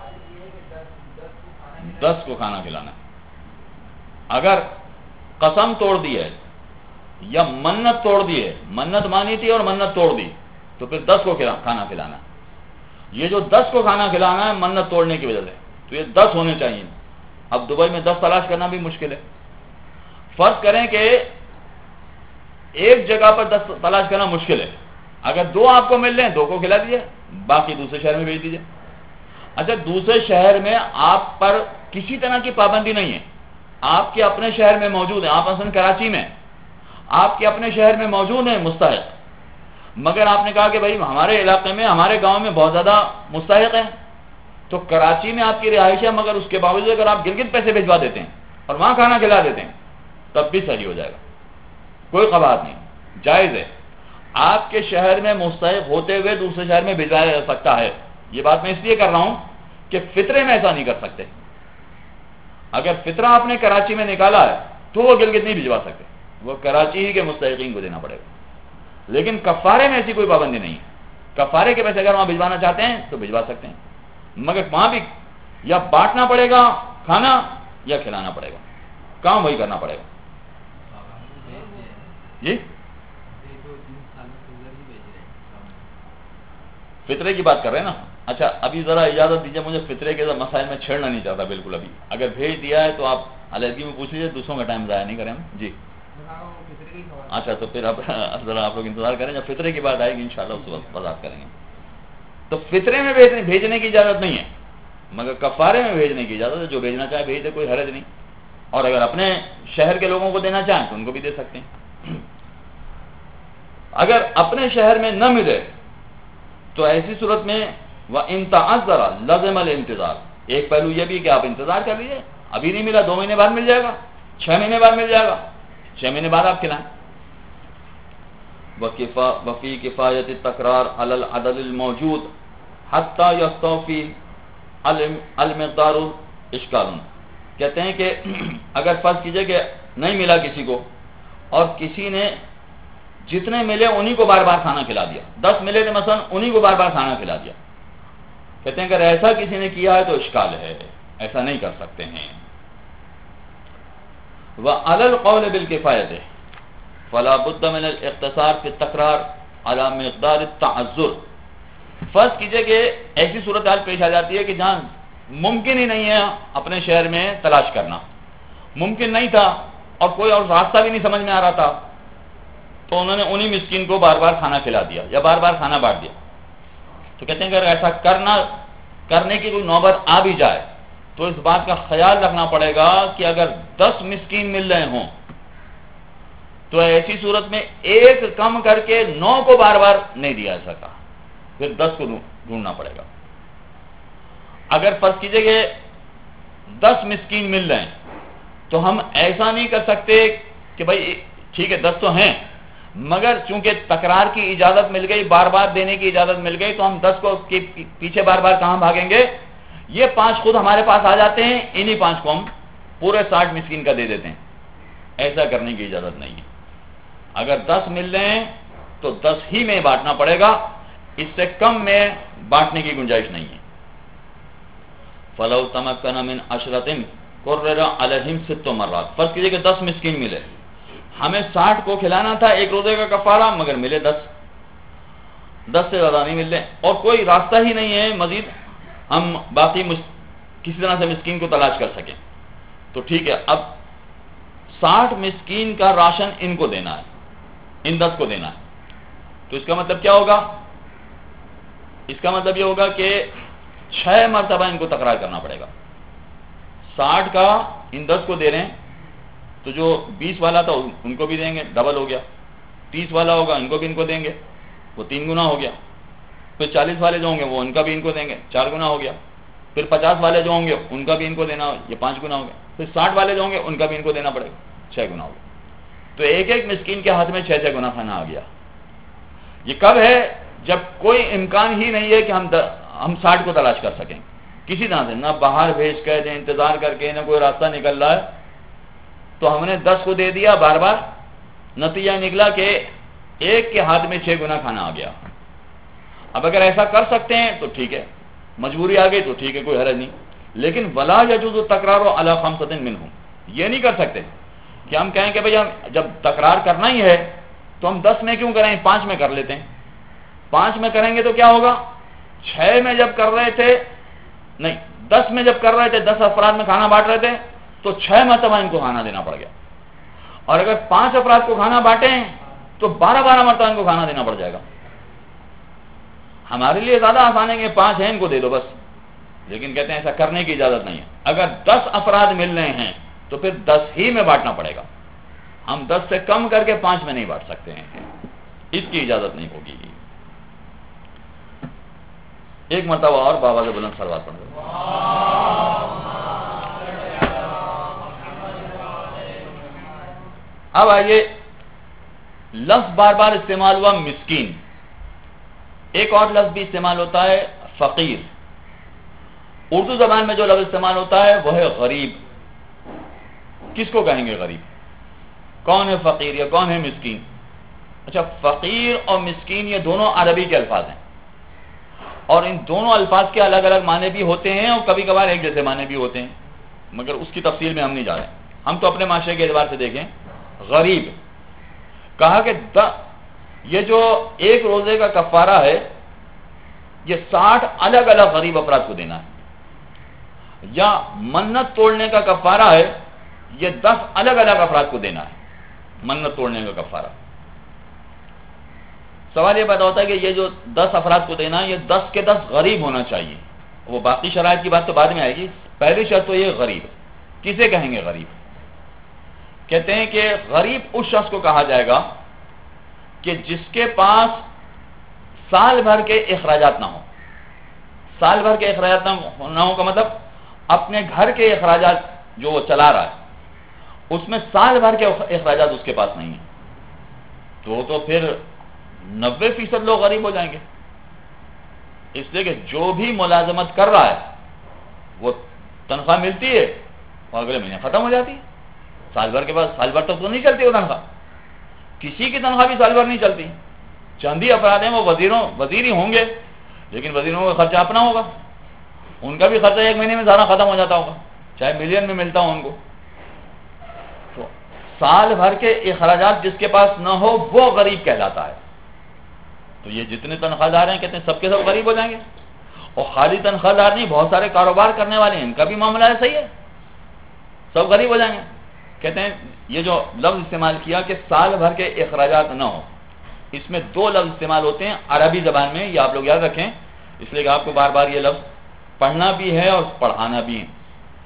دس کو کھانا کھلانا. اگر قسم توڑ دی ہے یا منت توڑ دی ہے، منت مانی تھی اور منت توڑ دی، تو پھر دس کو کھانا کھلانا. یہ جو دس کو کھانا کھلانا ہے منت توڑنے کی وجہ سے، تو یہ دس ہونے چاہیے. اب دبئی میں دس تلاش کرنا بھی مشکل ہے. فرض کریں کہ ایک جگہ پر دس تلاش کرنا مشکل ہے، اگر دو آپ کو مل رہے ہیں دو کو کھلا دیجیے، باقی دوسرے شہر میں بھیج دیجیے. اچھا دوسرے شہر میں آپ پر کسی طرح کی پابندی نہیں ہے، آپ کے اپنے شہر میں موجود ہیں، آپ مثلا کراچی میں، آپ کے اپنے شہر میں موجود ہیں مستحق، مگر آپ نے کہا کہ بھائی ہمارے علاقے میں، ہمارے گاؤں میں بہت زیادہ مستحق ہیں، تو کراچی میں آپ کی رہائش ہے، مگر اس کے باوجود اگر آپ گلگت پیسے بھجوا دیتے ہیں اور وہاں کھانا کھلا دیتے ہیں تب بھی صحیح ہو جائے گا، کوئی قباحت نہیں، جائز ہے. آپ کے شہر میں مستحق ہوتے ہوئے دوسرے شہر میں بھجوایا جا سکتا ہے. یہ بات میں اس لیے کر رہا ہوں کہ فطرے میں ایسا نہیں کر سکتے. اگر فطرہ آپ نے کراچی میں نکالا ہے تو وہ گلگت نہیں بھجوا سکتے، وہ کراچی ہی کے مستحقین کو دینا پڑے گا. لیکن کفارے میں ایسی کوئی پابندی نہیں ہے. کفارے کے پیسے اگر وہاں بھجوانا چاہتے ہیں تو بھجوا سکتے ہیں، مگر وہاں بھی یا بانٹنا پڑے گا کھانا یا کھلانا پڑے گا، کام وہی کرنا پڑے گا. جی فطرے کی بات کر رہے ہیں نا. اچھا ابھی ذرا اجازت دیجیے، مجھے فطرے کے مسائل میں چھیڑنا نہیں چاہتا بالکل. ابھی اگر بھیج دیا ہے تو آپ علیحدگی میں پوچھ لیجیے، دوسروں کا ٹائم ضائع نہیں کریں ہم. جی اچھا تو پھر آپ ذرا آپ لوگ انتظار کریں، جب فطرے کی بات آئے گی انشاءاللہ اس وقت وضاحت کریں گے. تو فطرے میں بھیجنے کی اجازت نہیں ہے، مگر کفارے میں بھیجنے کی اجازت ہے. جو بھیجنا چاہے بھیج دے، کوئی حرج نہیں. اور اگر اپنے شہر کے لوگوں کو دینا چاہیں تو ان کو بھی دے سکتے ہیں. اگر اپنے شہر میں نہ ملے تو ایسی صورت میں وَإِن تَعَذَّرَ لَزِمَ الْانتِظَارُ. ایک پہلو یہ بھی کہ آپ انتظار کر لیجیے، ابھی نہیں ملا دو مہینے بعد مل جائے گا، چھ مہینے بعد مل جائے گا، چھ مہینے بعد آپ کھلائیں. وفی کفایت تکرار علی العدد الموجود حتی یستوفی المقدار اشکال. کہتے ہیں کہ اگر فرض کیجئے کہ نہیں ملا کسی کو اور کسی نے جتنے ملے انہی کو بار بار کھانا کھلا دیا، دس ملے تو مثلا انہی کو بار بار کھانا کھلا دیا. کہتے ہیں اگر ایسا کسی نے کیا ہے تو اشکال ہے، ایسا نہیں کر سکتے ہیں. وعلی القول بالکفایت فلا بد من الاختصار فی التکرار علی مقدار التعذر. فرض کیجئے کہ ایسی صورتحال پیش آ جاتی ہے کہ جہاں ممکن ہی نہیں ہے اپنے شہر میں تلاش کرنا، ممکن نہیں تھا اور کوئی اور راستہ بھی نہیں سمجھ میں آ رہا تھا، تو انہوں نے انہی مسکین کو بار بار کھانا کھلا دیا یا بار بار کھانا بانٹ دیا. تو کہتے ہیں کہ اگر ایسا کرنا کرنے کی کوئی نوبت آ بھی جائے تو اس بات کا خیال رکھنا پڑے گا کہ اگر دس مسکین مل رہے ہوں تو ایسی صورت میں ایک کم کر کے نو کو بار بار نہیں دیا جا سکا، پھر دس کو ڈھونڈنا پڑے گا. اگر فرض کیجئے کہ دس مسکین مل رہے ہیں تو ہم ایسا نہیں کر سکتے کہ بھائی ٹھیک ہے دس تو ہیں، مگر چونکہ تکرار کی اجازت مل گئی، بار بار دینے کی اجازت مل گئی، تو ہم دس کو پیچھے بار بار کہاں بھاگیں گے؟ یہ پانچ خود ہمارے پاس آ جاتے ہیں، انہی پانچ کو ہم پورے ساٹھ مسکین کا دے دیتے ہیں. ایسا کرنے کی اجازت نہیں ہے. اگر دس مل رہے ہیں تو دس ہی میں بانٹنا پڑے گا، اس سے کم میں بانٹنے کی گنجائش نہیں ہے. فلو تمکن من عشرۃ قرر علیہم ست مرات. فرض کیجئے کہ دس مسکین ملے ہمیں ساٹھ کو کھلانا تھا ایک روزے کا کفارہ، مگر ملے دس، دس سے زیادہ نہیں ملتے، اور کوئی راستہ ہی نہیں ہے مزید ہم باقی کسی طرح سے مسکین کو تلاش کر سکیں، تو ٹھیک ہے اب ساٹھ مسکین کا راشن ان کو دینا ہے، ان دس کو دینا ہے، تو اس کا مطلب کیا ہوگا؟ اس کا مطلب یہ ہوگا کہ چھ مرتبہ ان کو تکرار کرنا پڑے گا۔ ساٹھ کا ان دس کو دے رہے ہیں تو جو بیس والا تھا ان کو بھی دیں گے، ڈبل ہو گیا، تیس والا ہوگا ان کو بھی ان کو دیں گے، وہ تین گنا ہو گیا، پھر چالیس والے جو ہوں گے وہ ان کا بھی ان کو دیں گے، چار گنا ہو گیا، پھر پچاس والے جو ہوں گے ان کا بھی ان کو دینا، یہ پانچ گنا ہو گیا، پھر ساٹھ والے جو ہوں گے ان کا بھی ان کو دینا پڑے گا، چھ گنا ہو گیا۔ تو ایک ایک مسکین کے ہاتھ میں چھ چھ گنا کھانا آ گیا۔ یہ کب ہے؟ جب کوئی امکان ہی نہیں ہے کہ ہم ہم ساٹھ کو تلاش کر سکیں کسی طرح سے، نہ باہر بھیج کے دیں انتظار کر کے، نہ کوئی راستہ نکل رہا ہے، تو ہم نے دس کو دے دیا بار بار، نتیجہ نکلا کہ ایک کے ہاتھ میں چھ گنا کھانا آ گیا۔ اب اگر ایسا کر سکتے ہیں تو ٹھیک ہے، مجبوری آ گئی تو ٹھیک ہے، کوئی حرج نہیں، لیکن ولا یجوز تکرار علی خمسۃ منہم، یہ نہیں کر سکتے کہ ہم کہیں کہ بھئی ہم جب تکرار کرنا ہی ہے تو ہم دس میں کیوں کریں، پانچ میں کر لیتے ہیں۔ پانچ میں کریں گے تو کیا ہوگا؟ چھ میں جب کر رہے تھے نہیں دس میں جب کر رہے تھے، دس افراد میں کھانا بانٹ رہے تھے تو چھ مرتبہ ان کو کھانا دینا پڑ گیا، اور اگر پانچ افراد کو کھانا بانٹیں تو بارہ بارہ مرتبہ ان کو کھانا دینا پڑ جائے گا۔ ہمارے لیے زیادہ آسان ہے کہ پانچ ہیں ان کو دے دو بس، لیکن کہتے ہیں ایسا کرنے کی اجازت نہیں ہے۔ اگر دس افراد مل رہے ہیں تو پھر دس ہی میں بانٹنا پڑے گا، ہم دس سے کم کر کے پانچ میں نہیں بانٹ سکتے ہیں، اس کی اجازت نہیں ہوگی۔ ایک مرتبہ اور بابا سے بلند صلوات پڑھ دو۔ اب آئیے، لفظ بار بار استعمال ہوا مسکین، ایک اور لفظ بھی استعمال ہوتا ہے فقیر۔ اردو زبان میں جو لفظ استعمال ہوتا ہے وہ ہے غریب۔ کس کو کہیں گے غریب؟ کون ہے فقیر یا کون ہے مسکین؟ اچھا، فقیر اور مسکین یہ دونوں عربی کے الفاظ ہیں، اور ان دونوں الفاظ کے الگ الگ معنی بھی ہوتے ہیں اور کبھی کبھار ایک جیسے معنی بھی ہوتے ہیں، مگر اس کی تفصیل میں ہم نہیں جا رہے، ہم تو اپنے معاشرے کے اعتبار سے دیکھیں۔ غریب کہا کہ یہ جو ایک روزے کا کفارہ ہے یہ ساٹھ الگ الگ غریب افراد کو دینا ہے، یا منت توڑنے کا کفارہ ہے یہ دس الگ الگ افراد کو دینا ہے، منت توڑنے کا کفارہ۔ سوال یہ پیدا ہوتا ہے کہ یہ جو دس افراد کو دینا ہے یہ دس کے دس غریب ہونا چاہیے، وہ باقی شرائط کی بات تو بعد میں آئے گی، پہلی شرط تو یہ غریب۔ کسے کہیں گے غریب؟ کہتے ہیں کہ غریب اس شخص کو کہا جائے گا کہ جس کے پاس سال بھر کے اخراجات نہ ہوں۔ سال بھر کے اخراجات نہ ہوں کا مطلب اپنے گھر کے اخراجات جو وہ چلا رہا ہے اس میں سال بھر کے اخراجات اس کے پاس نہیں ہیں، تو تو پھر نوے فیصد لوگ غریب ہو جائیں گے، اس لیے کہ جو بھی ملازمت کر رہا ہے وہ تنخواہ ملتی ہے اور اگلے مہینے ختم ہو جاتی ہے، سال بھر کے بعد سال بھر تک تو نہیں چلتی وہ تنخواہ، کسی کی تنخواہ بھی سال بھر نہیں چلتی۔ چند ہی افراد ہیں وہ وزیروں وزیر ہی ہوں گے، لیکن وزیروں کا خرچہ اپنا ہوگا، ان کا بھی خرچہ ایک مہینے میں سارا ختم ہو جاتا ہوگا، چاہے ملین میں ملتا ہو ان کو۔ تو سال بھر کے اخراجات جس کے پاس نہ ہو وہ غریب کہلاتا ہے۔ تو یہ جتنے تنخواہ دار ہیں کہتے ہیں سب کے سب غریب ہو جائیں گے، اور خالی تنخواہ دار نہیں، بہت سارے کاروبار کرنے والے ہیں ان کا بھی معاملہ ہے، صحیح ہے، سب غریب ہو جائیں گے۔ کہتے ہیں یہ جو لفظ استعمال کیا کہ سال بھر کے اخراجات نہ ہو، اس میں دو لفظ استعمال ہوتے ہیں عربی زبان میں، یہ آپ لوگ یاد رکھیں، اس لیے کہ آپ کو بار بار یہ لفظ پڑھنا بھی ہے اور پڑھانا بھی ہے۔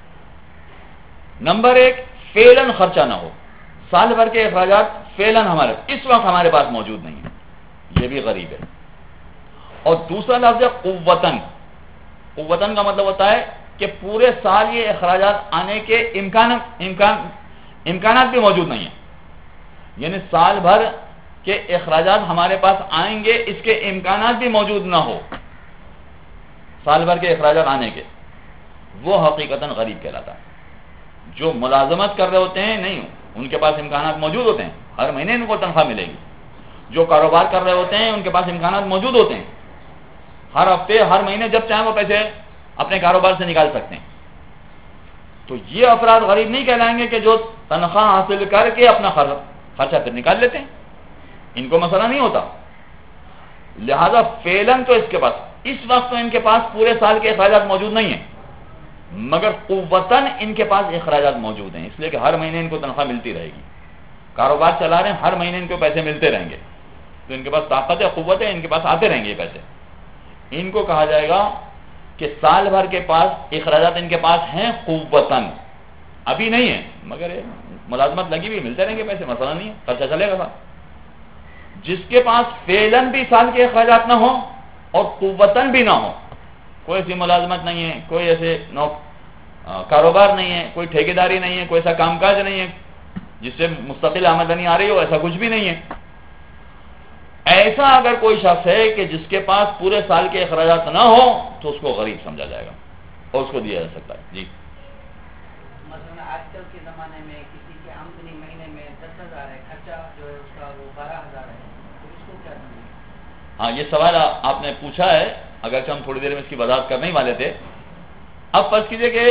نمبر ایک، فعلاً خرچہ نہ ہو، سال بھر کے اخراجات فعلاً ہمارے اس وقت ہمارے پاس موجود نہیں ہے، یہ بھی غریب ہے۔ اور دوسرا لفظ ہے قوتاً۔ قوتاً کا مطلب ہوتا ہے کہ پورے سال یہ اخراجات آنے کے امکان امکان امکانات بھی موجود نہیں ہیں، یعنی سال بھر کے اخراجات ہمارے پاس آئیں گے اس کے امکانات بھی موجود نہ ہو، سال بھر کے اخراجات آنے کے، وہ حقیقتاً غریب کہلاتا ہے۔ جو ملازمت کر رہے ہوتے ہیں نہیں، ان کے پاس امکانات موجود ہوتے ہیں، ہر مہینے ان کو تنخواہ ملے گی۔ جو کاروبار کر رہے ہوتے ہیں ان کے پاس امکانات موجود ہوتے ہیں، ہر ہفتے ہر مہینے جب چاہیں وہ پیسے اپنے کاروبار سے نکال سکتے ہیں۔ تو یہ افراد غریب نہیں کہلائیں گے کہ جو تنخواہ حاصل کر کے اپنا خرچہ پھر نکال لیتے ہیں، ان کو مسئلہ نہیں ہوتا. لہذا فعلاً تو اس کے پاس اس وقت تو ان کے پاس پورے سال کے اخراجات موجود نہیں ہیں، مگر قوتاً ان کے پاس اخراجات موجود ہیں، اس لیے کہ ہر مہینے ان کو تنخواہ ملتی رہے گی، کاروبار چلا رہے ہیں، ہر مہینے ان کو پیسے ملتے رہیں گے، تو ان کے پاس طاقت ہے، قوت ہے، ان کے پاس آتے رہیں گے یہ پیسے. ان کو کہا جائے گا کہ سال بھر کے پاس اخراجات ان کے پاس ہیں قوتاً، ابھی نہیں ہے مگر ملازمت لگی ہوئی، ملتے رہیں گے پیسے، مسئلہ نہیں ہے، خرچہ چلے گا. جس کے پاس فعلاً بھی سال کے اخراجات نہ ہوں اور قوتاً بھی نہ ہو، کوئی ایسی ملازمت نہیں ہے، کوئی ایسے نو کاروبار نہیں ہے، کوئی ٹھیکیداری نہیں ہے، کوئی ایسا کام کاج نہیں ہے جس سے مستقل آمدنی آ رہی ہو، ایسا کچھ بھی نہیں ہے. ایسا اگر کوئی شخص ہے کہ جس کے پاس پورے سال کے اخراجات نہ ہو تو اس کو غریب سمجھا جائے گا اور اس کو دیا جا سکتا ہے. جی مثلا آج کل کے زمانے میں کسی کی آمدنی مہینے میں دس ہزار ہے، خرچہ جو ہے اس کا وہ بارہ ہزار ہے، تو اس کو کیا سمجھیں؟ ہاں، یہ سوال آپ نے پوچھا ہے، اگرچہ ہم تھوڑی دیر میں اس کی وضاحت کرنے ہی والے تھے. اب فرض کیجئے کہ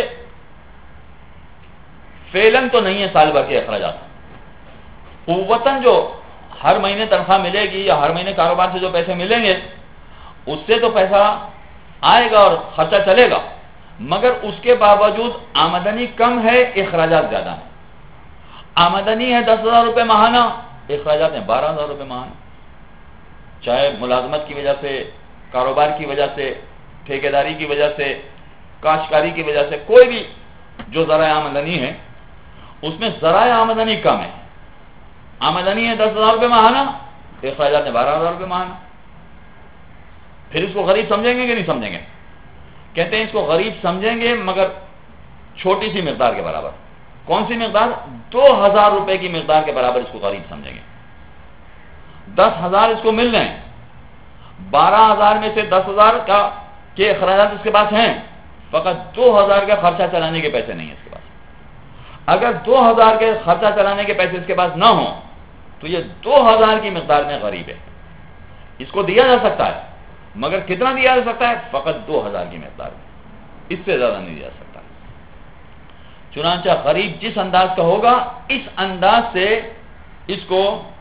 فعلاً تو نہیں ہے سال بھر کے اخراجات، قوتاً جو ہر مہینے تنخواہ ملے گی یا ہر مہینے کاروبار سے جو پیسے ملیں گے اس سے تو پیسہ آئے گا اور خرچہ چلے گا، مگر اس کے باوجود آمدنی کم ہے، اخراجات زیادہ ہیں. آمدنی ہے دس ہزار روپے ماہانہ، اخراجات ہیں بارہ ہزار روپے ماہانہ، چاہے ملازمت کی وجہ سے، کاروبار کی وجہ سے، ٹھیکیداری کی وجہ سے، کاشتکاری کی وجہ سے، کوئی بھی جو ذرائع آمدنی ہے اس میں ذرائع آمدنی کم ہے. آمدنی ہے دس ہزار روپے ماہانہ، اخراجات ہیں بارہ ہزار روپے ماہانہ. پھر اس کو غریب سمجھیں گے کہ نہیں سمجھیں گے؟ کہتے ہیں اس کو غریب سمجھیں گے مگر چھوٹی سی مقدار کے برابر. کون سی مقدار؟ دو ہزار روپے کی مقدار کے برابر اس کو غریب سمجھیں گے. دس ہزار اس کو مل رہے ہیں، بارہ ہزار میں سے دس ہزار کا کے اخراجات اس کے پاس ہیں، فقط دو ہزار کا خرچہ چلانے کے پیسے نہیں ہیں اس کے پاس. اگر دو ہزار کے خرچہ چلانے کے پیسے اس کے پاس نہ ہوں تو یہ دو ہزار کی مقدار میں غریب ہے. اس کو دیا جا سکتا ہے مگر کتنا دیا جا سکتا ہے؟ فقط دو ہزار کی مقدار میں، اس سے زیادہ نہیں دیا سکتا. چنانچہ غریب جس انداز کا ہوگا اس انداز سے اس کو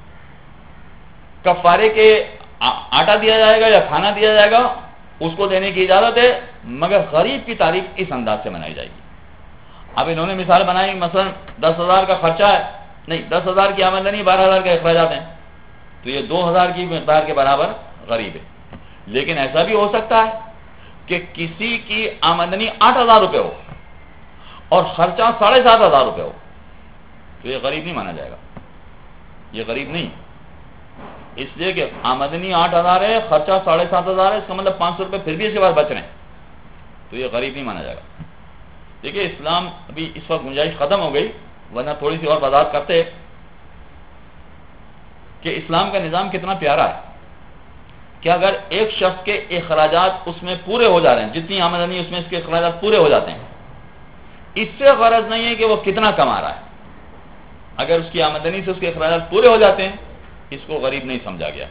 کفارے کے آٹا دیا جائے گا یا کھانا دیا جائے گا، اس کو دینے کی اجازت ہے، مگر غریب کی تعریف اس انداز سے منائی جائے گی. اب انہوں نے مثال بنائی، مثلا دس ہزار کا خرچہ ہے، نہیں دس ہزار کی آمدنی، بارہ ہزار کے اخراجات ہیں، تو یہ دو ہزار کی مقدار کے برابر غریب ہے. لیکن ایسا بھی ہو سکتا ہے کہ کسی کی آمدنی آٹھ ہزار روپے ہو اور خرچہ ساڑھے سات ہزار روپے ہو، تو یہ غریب نہیں مانا جائے گا، یہ غریب نہیں. اس لیے کہ آمدنی آٹھ ہزار ہے، خرچہ ساڑھے سات ہزار ہے، اس کا مطلب پانچ سو روپے پھر بھی اس کے بعد بچ رہے ہیں، تو یہ غریب نہیں مانا جائے گا. دیکھیے اسلام ابھی اس وقت گنجائش ختم ہو گئی، ورنہ تھوڑی سی اور وضاحت کرتے کہ اسلام کا نظام کتنا پیارا ہے کہ اگر ایک شخص کے اخراجات اس میں پورے ہو جا رہے ہیں، جتنی آمدنی اس میں اس کے اخراجات پورے ہو جاتے ہیں، اس سے غرض نہیں ہے کہ وہ کتنا کما رہا ہے. اگر اس کی آمدنی سے اس کے اخراجات پورے ہو جاتے ہیں، اس کو غریب نہیں سمجھا گیا.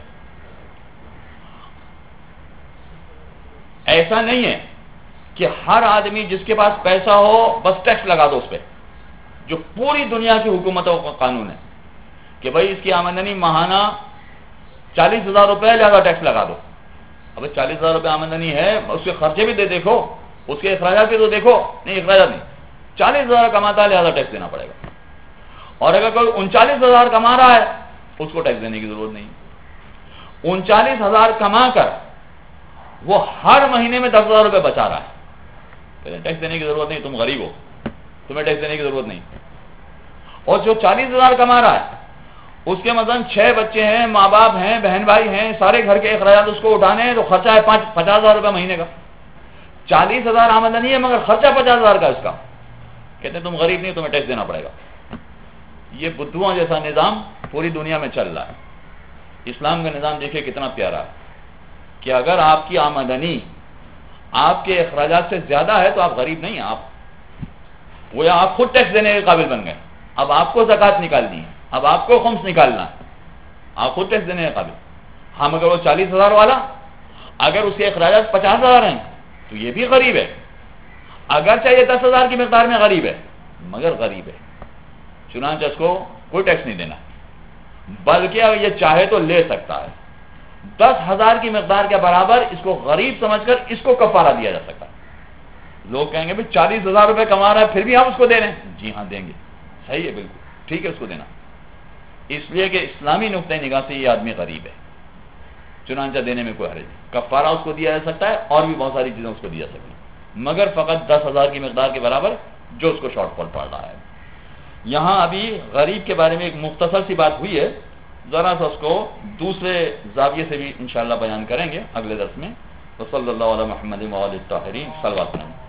ایسا نہیں ہے کہ ہر آدمی جس کے پاس پیسہ ہو بس ٹیکس لگا دو اس پہ، جو پوری دنیا کی حکومتوں کا قانون ہے کہ بھائی اس کی آمدنی ماہانہ چالیس ہزار روپے لہذا ٹیکس لگا دو. اب چالیس ہزار روپے آمدنی ہے، اس کے خرچے بھی دے دیکھو، اس کے اخراجات بھی تو دیکھو. نہیں، اخراجات نہیں، چالیس ہزار کماتا ہے لہذا ٹیکس دینا پڑے گا. اور اگر کوئی انچالیس ہزار کما رہا ہے اس کو ٹیکس دینے کی ضرورت نہیں. انچالیس ہزار کما کر وہ ہر مہینے میں دس ہزار روپے بچا رہا ہے، ٹیکس دینے کی ضرورت نہیں، تم غریب ہو، تمہیں ٹیکس دینے کی ضرورت نہیں. اور جو چالیس ہزار کما رہا ہے اس کے مثلا چھ بچے ہیں، ماں باپ ہیں، بہن بھائی ہیں، سارے گھر کے اخراجات اس کو اٹھانے ہیں، تو خرچہ ہے پانچ پچاس ہزار روپے مہینے کا. چالیس ہزار آمدنی ہے مگر خرچہ پچاس ہزار کا اس کا، کہتے ہیں تم غریب نہیں، تمہیں ٹیکس دینا پڑے گا. یہ بدھواں جیسا نظام پوری دنیا میں چل رہا ہے. اسلام کا نظام دیکھیں کتنا پیارا ہے کہ اگر آپ کی آمدنی آپ کے اخراجات سے زیادہ ہے تو آپ غریب نہیں ہیں، آپ وہ یا آپ خود ٹیکس دینے کے قابل بن گئے. اب آپ کو زکوٰۃ نکالنی ہے، اب آپ کو خمس نکالنا ہے، آپ خود ٹیکس دینے کے قابل. ہم اگر وہ چالیس ہزار والا اگر اس کے اخراجات پچاس ہزار ہیں تو یہ بھی غریب ہے، اگر چاہیے دس ہزار کی مقدار میں غریب ہے مگر غریب ہے. چنانچہ اس کو کوئی ٹیکس نہیں دینا. بلکہ اگر یہ چاہے تو لے سکتا ہے. دس ہزار کی مقدار کے برابر اس کو غریب سمجھ کر اس کو کفارہ دیا جا سکتا ہے. لوگ کہیں گے بھائی چالیس ہزار روپے کما رہا ہے پھر بھی ہم اس کو دے رہے ہیں. جی ہاں دیں گے, صحیح ہے, بالکل ٹھیک ہے اس کو دینا, اس لیے کہ اسلامی نقطۂ نگاہ سے یہ آدمی غریب ہے, چنانچہ دینے میں کوئی حرج نہیں. کفارہ اس کو دیا جا سکتا ہے اور بھی بہت ساری چیزیں اس کو دی جا سکتی ہیں, مگر فقط دس ہزار کی مقدار کے برابر جو اس کو شارٹ فال پڑ رہا ہے. یہاں ابھی غریب کے بارے میں ایک مختصر سی بات ہوئی ہے, ذرا سا اس کو دوسرے زاویے سے بھی انشاءاللہ بیان کریں گے اگلے درس میں. وصلی اللہ علی محمد وآلہ الطاہرین صلوات.